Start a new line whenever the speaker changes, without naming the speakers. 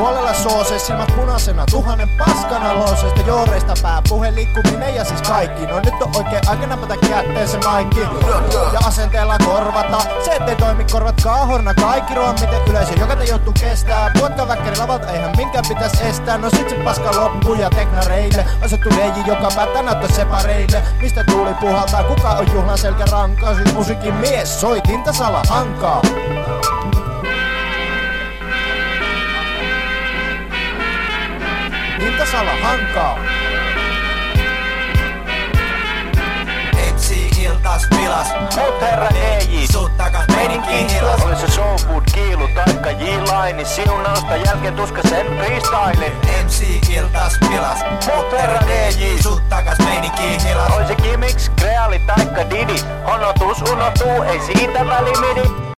huolella soose, silmät punaisena, 1000 paskana looseista, jooreista pää, puhe, liikkuminen ja siis kaikki. No nyt on oikein aika napata kätteen se maikki ja asenteella korvata. Se ettei toimi korvat kaahorna, kaikki ruoan miten yleisö, joka te joutuu kestää. Puotka väkkäri lavalta, eihän minkään pitäis estää. No sit se paska loppuu ja teknareille asettu leiji, joka päättää näyttää separeille. Mistä tuuli puhaltaa, kuka on juhlan selkärankaa? Siis musiikin mies, soi Tintasala Hankaa. Tintasala Hankaa.
MC-iltas pilas,
mut herra DJ,
sut takas meininkiin hilas.
Oli se showfood kiilu taikka J-line, siunausta jälkeen tuska sen freestyle.
MC-iltas pilas,
Mut herra DJ,
sut takas meininkiin hilas.
oli se gimmicks, kreaali taikka Didi, honotus unohtuu, ei siitä välimidi.